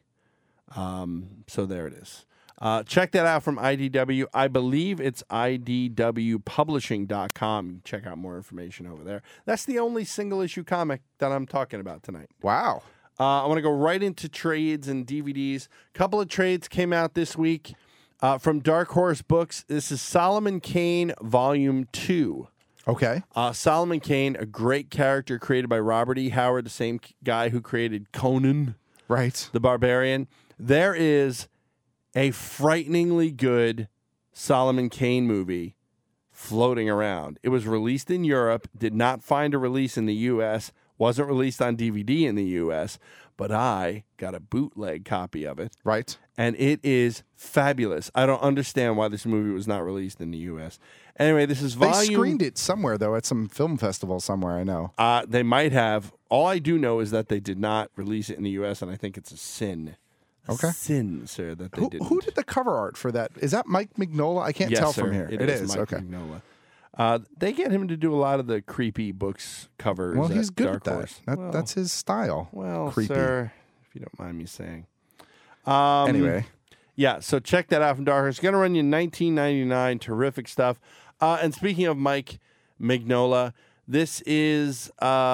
So there it is. Check that out from IDW. I believe it's IDWpublishing.com. You can check out more information over there. That's the only single-issue comic that I'm talking about tonight. Wow. I want to go right into trades and DVDs. A couple of trades came out this week from Dark Horse Books. This is Solomon Kane Volume 2. Okay. Solomon Kane, a great character created by Robert E. Howard, the same guy who created Conan. Right. The Barbarian. There is a frighteningly good Solomon Kane movie floating around. It was released in Europe, did not find a release in the U.S., wasn't released on DVD in the U.S., but I got a bootleg copy of it. Right. And it is fabulous. I don't understand why this movie was not released in the U.S. Anyway, this is volume... They screened it somewhere, though, at some film festival somewhere, I know. They might have. All I do know is that they did not release it in the U.S., and I think it's a sin. Okay. Sin, sir, that they didn't. Who did the cover art for that? Is that Mike Mignola? I can't Yes, tell sir. from here. It is Mike okay. Mignola. They get him to do a lot of the creepy books covers. Well, he's at good Dark at that. Horse. That's his style. Well, creepy. sir, if you don't mind me saying. Anyway. Yeah, so check that out from Dark Horse. It's going to run you $19.99. Terrific stuff. And speaking of Mike Mignola, this is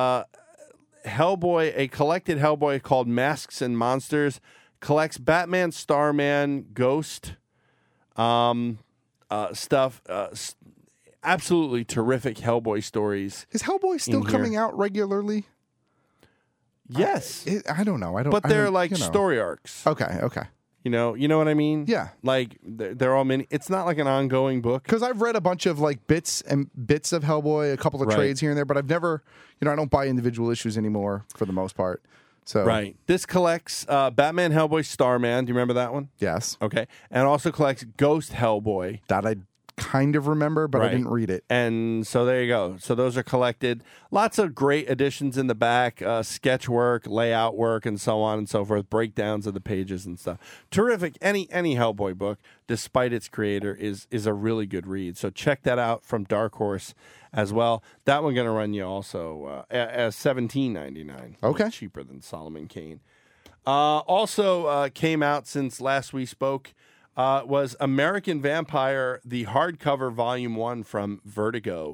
Hellboy, a collected Hellboy called Masks and Monsters. Collects Batman, Starman, Ghost stuff. Absolutely terrific Hellboy stories. Is Hellboy still coming out regularly? Yes. I don't know. But they're like story arcs. Okay. You know what I mean? Yeah. Like they're all mini. It's not like an ongoing book. Because I've read a bunch of like bits of Hellboy, a couple of Right. trades here and there, but I've never, I don't buy individual issues anymore for the most part. So Right. This collects Batman, Hellboy, Starman. Do you remember that one? Yes. Okay. And also collects Ghost Hellboy. That I kind of remember, but I Right. didn't read it. And so there you go. So those are collected. Lots of great additions in the back, sketch work, layout work, and so on and so forth. Breakdowns of the pages and stuff. Terrific. Any Hellboy book, despite its creator, is a really good read. So check that out from Dark Horse as well. That one going to run you also as $17.99. Okay, cheaper than Solomon Kane. Also came out since last we spoke. Was American Vampire, the hardcover volume 1 from Vertigo,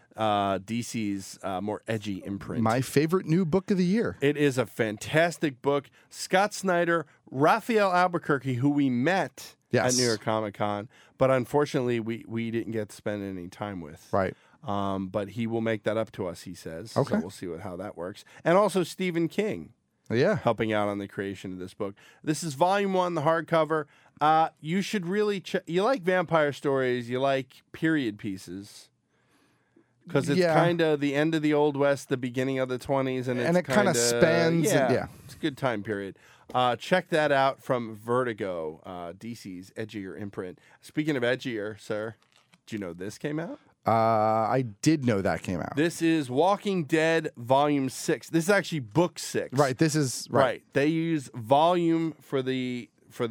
DC's more edgy imprint. My favorite new book of the year. It is a fantastic book. Scott Snyder, Raphael Albuquerque, who we met at New York Comic Con, but unfortunately we didn't get to spend any time with. Right. But he will make that up to us, he says. Okay. So we'll see how that works. And also Stephen King. Yeah. Helping out on the creation of this book. This is volume 1, the hardcover. You should really you like vampire stories, you like period pieces. Because it's kind of the end of the Old West, the beginning of the 20s, and it kind of spans. It's a good time period. Check that out from Vertigo, DC's edgier imprint. Speaking of edgier, sir, do you know this came out? I did know that came out. This is Walking Dead Volume 6. This is actually Book 6. Right. This is right. They use volume for the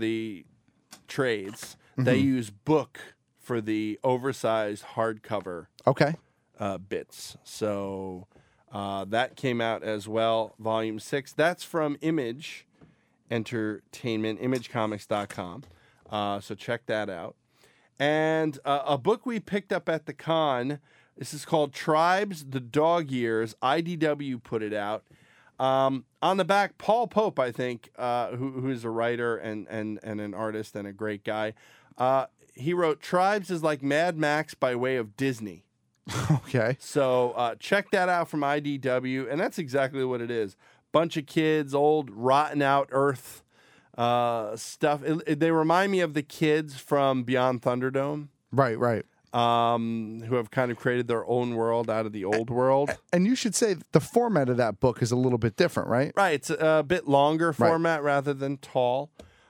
trades. They use book for the oversized hardcover. Okay. Bits. So that came out as well. Volume 6. That's from Image Entertainment, ImageComics.com. So check that out. And a book we picked up at the con. This is called Tribes, the Dog Years. IDW put it out. On the back, Paul Pope, I think, who is a writer and an artist and a great guy. He wrote, Tribes is like Mad Max by way of Disney. Okay. So check that out from IDW. And that's exactly what it is. Bunch of kids, old, rotten out Earth stuff. They remind me of the kids from Beyond Thunderdome. Right. Who have kind of created their own world out of the old world. And you should say the format of that book is a little bit different, right? Right. It's a bit longer format rather than tall.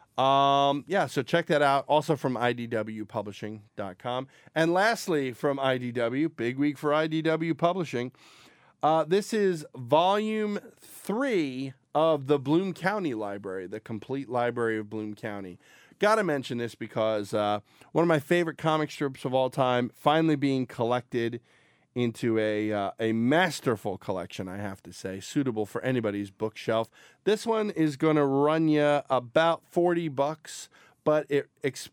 So check that out. Also from IDWpublishing.com. And lastly, from IDW, big week for IDW Publishing. This is volume 3 of the Bloom County Library, the complete library of Bloom County. Got to mention this because one of my favorite comic strips of all time finally being collected into a masterful collection, I have to say, suitable for anybody's bookshelf. This one is going to run you about $40, but it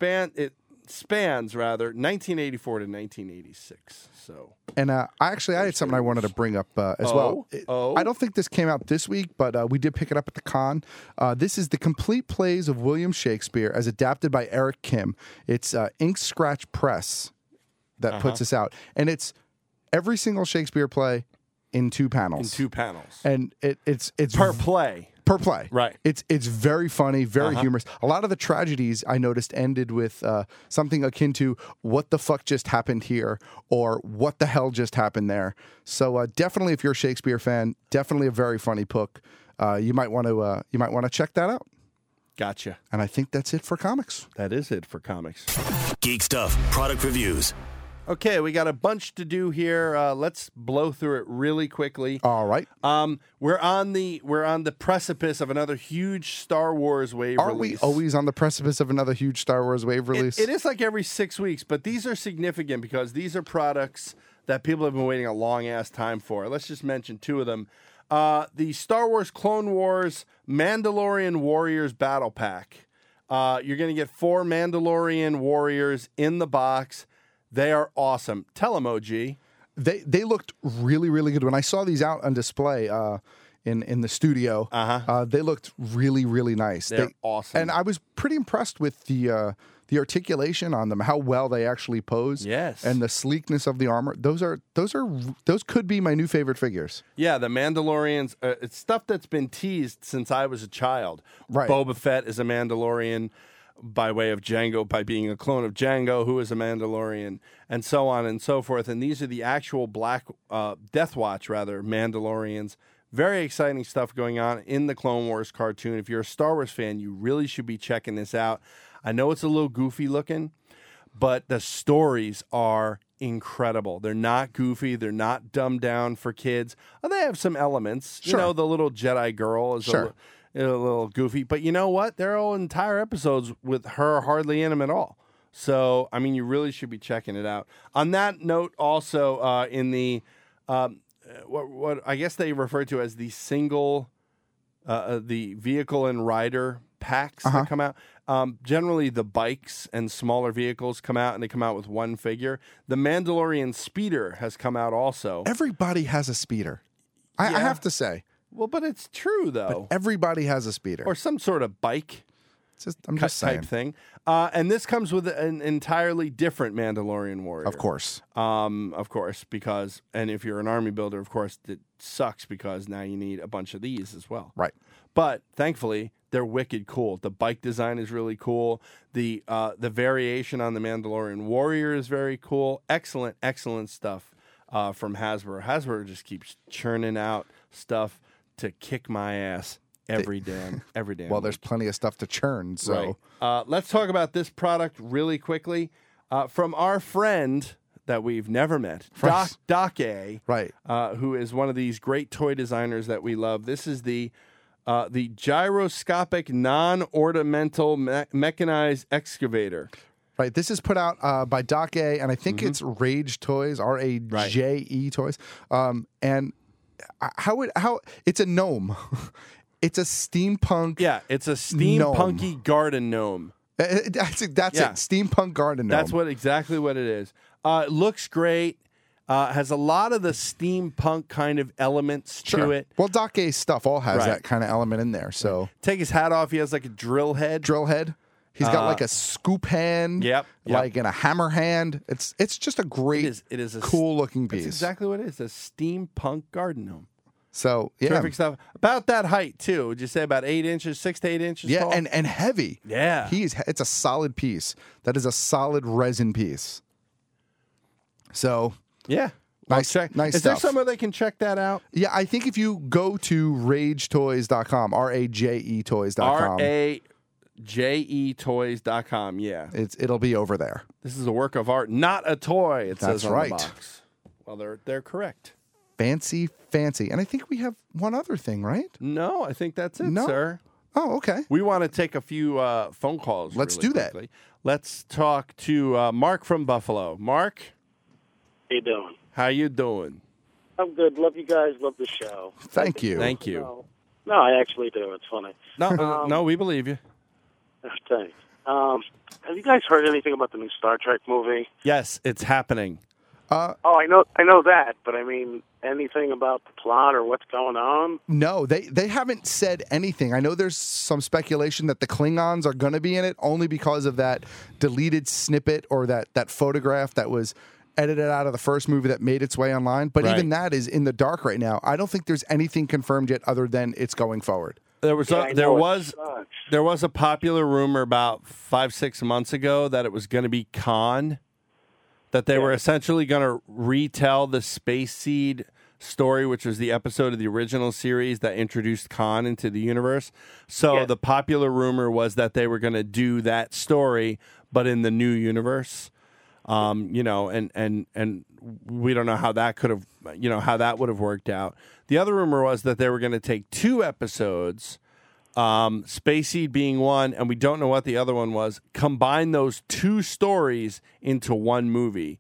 spans 1984 to 1986. So, and I had something I wanted to bring up as well. I don't think this came out this week, but we did pick it up at the con. This is the complete plays of William Shakespeare as adapted by Eric Kim. It's Ink Scratch Press that puts this out, and it's every single Shakespeare play in 2 panels. And it's per play. Per play. Right. It's very funny, very humorous. A lot of the tragedies I noticed ended with something akin to what the fuck just happened here or what the hell just happened there. So definitely, if you're a Shakespeare fan, definitely a very funny book. You might want to check that out. Gotcha. And I think that's it for comics. That is it for comics. Geek Stuff product reviews. Okay, we got a bunch to do here. Let's blow through it really quickly. All right. We're on the precipice of another huge Star Wars wave Aren't release. we always on the precipice of another huge Star Wars wave release? It is like every 6 weeks, but these are significant because these are products that people have been waiting a long-ass time for. Let's just mention 2 of them. The Star Wars Clone Wars Mandalorian Warriors Battle Pack. You're going to get 4 Mandalorian Warriors in the box. They are awesome. Tell them, OG. They looked really, really good. When I saw these out on display in the studio, they looked really, really nice. They're awesome. And I was pretty impressed with the articulation on them, how well they actually pose. Yes. And the sleekness of the armor. Those could be my new favorite figures. Yeah, the Mandalorians, it's stuff that's been teased since I was a child. Right. Boba Fett is a Mandalorian by way of Jango, by being a clone of Jango, who is a Mandalorian, and so on and so forth. And these are the actual Death Watch, Mandalorians. Very exciting stuff going on in the Clone Wars cartoon. If you're a Star Wars fan, you really should be checking this out. I know it's a little goofy looking, but the stories are incredible. They're not goofy. They're not dumbed down for kids. They have some elements. Sure. You know, the little Jedi girl is a little goofy. But you know what? There are entire episodes with her hardly in them at all. So, I mean, you really should be checking it out. On that note, also in the what I guess they refer to as the single, the vehicle and rider packs that come out. Generally, the bikes and smaller vehicles come out, and they come out with one figure. The Mandalorian speeder has come out also. Everybody has a speeder. I have to say. Well, but it's true, though. But everybody has a speeder. Or some sort of bike. I'm just saying. Type thing. And this comes with an entirely different Mandalorian warrior. Of course. Because, and if you're an army builder, of course, it sucks because now you need a bunch of these as well. Right. But thankfully, they're wicked cool. The bike design is really cool. The variation on the Mandalorian warrior is very cool. Excellent stuff from Hasbro. Hasbro just keeps churning out stuff to kick my ass every damn. Well, there's plenty of stuff to churn. So let's talk about this product really quickly from our friend that we've never met, Doc A, right? Who is one of these great toy designers that we love. This is the gyroscopic non-ornamental mechanized excavator. Right. This is put out by Doc A, and I think it's Rage Toys, R-A-J-E Toys. And how it's a gnome. It's a steampunk. Yeah, it's a steampunky garden gnome. That's it. Steampunk garden gnome. That's exactly what it is. It looks great. Has a lot of the steampunk kind of elements to it. Well, Doc A's stuff all has that kind of element in there. So take his hat off. He has like a drill head. He's got like a scoop hand. Yep. Like in a hammer hand. It's just a great, it is a cool looking piece. That's exactly what it is. A steampunk garden gnome. So yeah, terrific stuff. About that height too. Would you say about 8 inches, 6 to 8 inches? Yeah, tall? and heavy. Yeah, it's a solid piece. That is a solid resin piece. So yeah, nice stuff. Is there somewhere they can check that out? Yeah, I think if you go to ragetoys.com, R-A-J-E toys.com. R-A-J-E toys.com. Yeah, it'll be over there. This is a work of art, not a toy. It says on right. the box. Well, they're correct. Fancy. And I think we have one other thing, right? No, I think that's it, sir. Oh, okay. We want to take a few phone calls. Let's really do that. quickly. Let's talk to Mark from Buffalo. Mark? How you doing? How you doing? I'm good. Love you guys. Love the show. Thank you. Thank you. No, I actually do. It's funny. No, we believe you. Thanks. Have you guys heard anything about the new Star Trek movie? Yes, it's happening. I know that, but I mean, anything about the plot or what's going on? No, they haven't said anything. I know there's some speculation that the Klingons are going to be in it only because of that deleted snippet or that photograph that was edited out of the first movie that made its way online. But even that is in the dark right now. I don't think there's anything confirmed yet other than it's going forward. There was a popular rumor about 5-6 months ago that it was going to be Khan. That they were essentially going to retell the Space Seed story, which was the episode of the original series that introduced Khan into the universe. So the popular rumor was that they were going to do that story, but in the new universe. And we don't know how that could have, how that would have worked out. The other rumor was that they were going to take 2 episodes, Space Seed being one, and we don't know what the other one was, combine those 2 stories into one movie.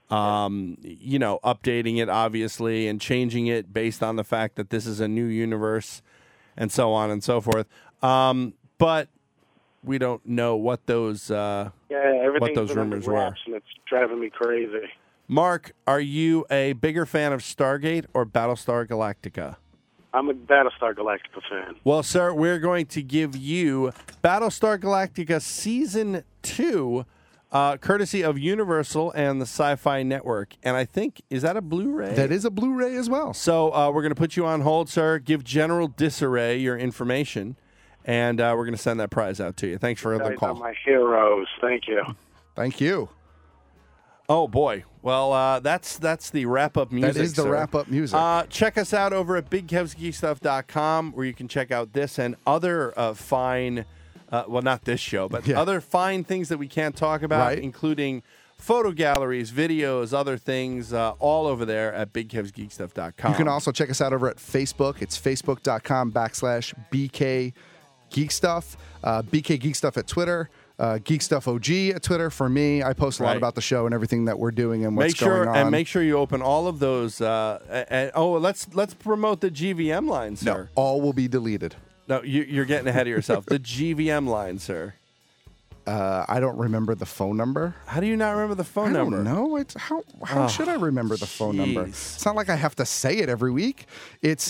Updating it, obviously, and changing it based on the fact that this is a new universe and so on and so forth. But we don't know what those rumors were. And it's driving me crazy. Mark, are you a bigger fan of Stargate or Battlestar Galactica? I'm a Battlestar Galactica fan. Well, sir, we're going to give you Battlestar Galactica Season 2, courtesy of Universal and the Sci-Fi Network. And I think, is that a Blu-ray? That is a Blu-ray as well. So we're going to put you on hold, sir. Give General Disarray your information, and we're going to send that prize out to you. Thanks for the call. You guys are my heroes. Thank you. Thank you. Oh, boy. Well, that's the wrap-up music, That is the wrap-up music. Check us out over at BigKevsGeekStuff.com, where you can check out this and other fine Well, not this show, but Yeah. other fine things that we can't talk about, Right. including photo galleries, videos, other things, all over there at BigKevsGeekStuff.com. You can also check us out over at Facebook. It's facebook.com/BK Geek Stuff. BK Geek Stuff at Twitter. Geek Stuff OG at Twitter. For me, I post a lot Right. about the show and everything that we're doing and what's going on. And make sure you open all of those. Let's promote the GVM line, sir. No, all will be deleted. No, you're getting ahead of yourself. The GVM line, sir. I don't remember the phone number. How do you not remember the phone number? I don't know. It's how should I remember the phone number? It's not like I have to say it every week. It's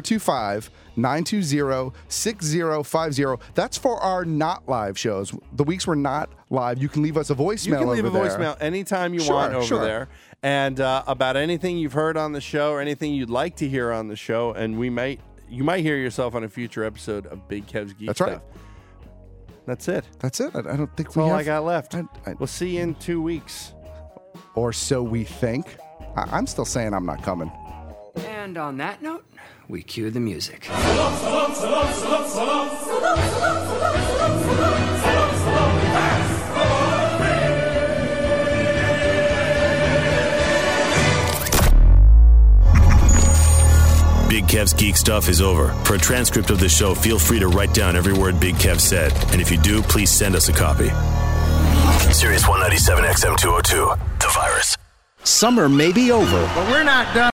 425-920-6050. That's for our not live shows. The weeks we're not live, you can leave us a voicemail. You can leave a over there. voicemail anytime you want over there. And about anything you've heard on the show or anything you'd like to hear on the show. And you might hear yourself on a future episode of Big Kev's Geek That's Stuff. right. That's it. That's it. I don't think That's we all have. I got left. We'll see you in 2 weeks. Or so we think. I'm still saying I'm not coming. And on that note, we cue the music. Big Kev's Geek Stuff is over. For a transcript of the show, feel free to write down every word Big Kev said. And if you do, please send us a copy. Sirius 197 XM202, The Virus. Summer may be over, But we're not done.